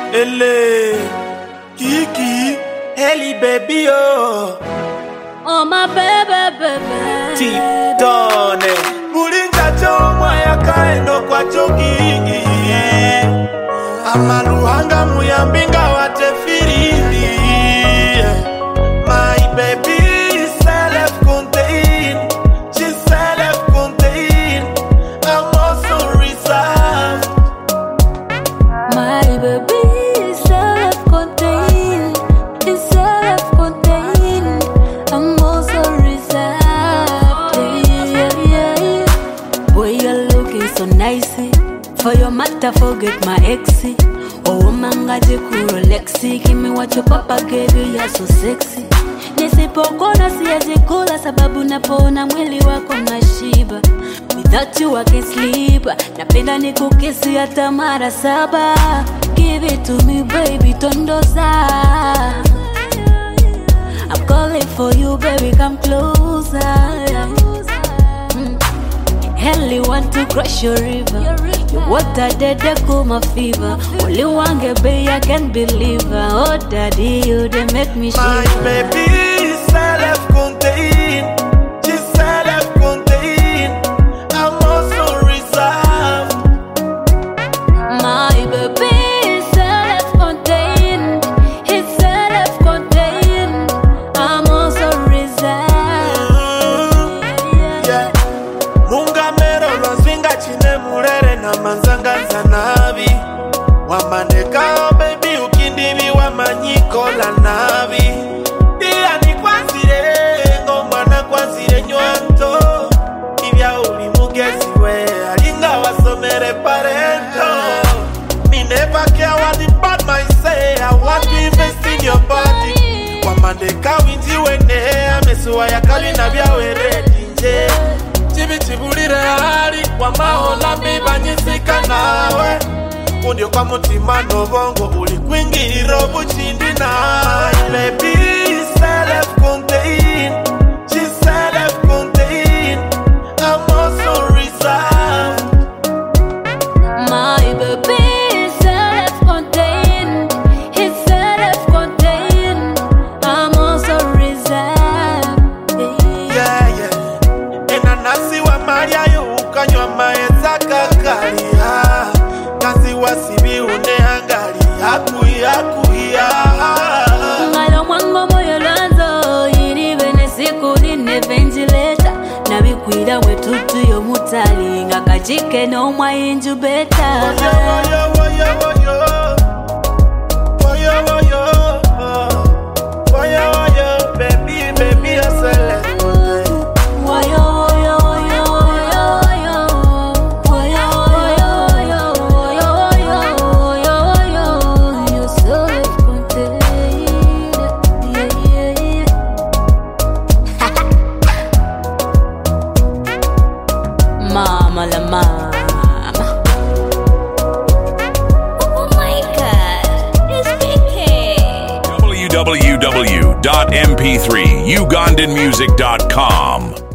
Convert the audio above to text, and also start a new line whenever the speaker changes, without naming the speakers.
Ele, Kiki, Ellie baby oh.
Oh my baby.
Titone, Mulinda chomwa ya kaendo kwa choki. Amaluhanga muyambinga watefirili. My baby is self-contained. She's self-contained. I'm also reserved.
My baby is self-contained. Is self-contained. I'm also reserved. Yeah. Boy, you're looking so nicey. For your matter, forget my exy. Oh, manga jikuro Lexi. Give me what your papa gave you, you're so sexy. Nisipokona siwezi kula sababu napona mwili wako nashiba. Without you I can't sleep. Napenda nikukisi hata mara 7. Give it to me baby, tondoza. I'm calling for you baby, come closer. Hell want to crush your river. Your water dead, they cool my fever. Only one get bay, I can't believe her. Oh daddy, you they make me shiver.
My baby is self-contained. She's self-contained. I'm also reserved.
My baby is self-contained. He's self-contained. I'm also reserved.
Yeah. Munga mero lwazinga chine murere na manzanga zanabi. Wamandeka baby ukindibi wamanyiko la nabi. Dia ni kwazire ngomwana kwazire nywanto. Kivya uli mugezi we alinga wasomere parento. Me never care what the bad might say. I want to invest in your body. Wamandeka winji wene amesuwa ya kali na bia were dinje. Chibulire hali wamahola mbibanyisika nawe. Undio kwa mutima no bongo ulikwingiro buchindi nawe. Baby is self-contained. She's self-contained. I'm also reserved.
My baby is self-contained. He's self-contained. I'm also reserved.
Yeah. Enanasi wa Maria yu ukanywa maeza kakalia. Kazi wasibi uneangali akuia.
Ngalo mwango moyo lanzo yini bene siku line ventilator. Nabikwira wetutu yo mutali ngakachike no mwa injubeta.
Baby, I self-contained.
You're self-contained. Yeah. Mama la mama. Oh my God, it's big.
www.mp3ugandanmusic.com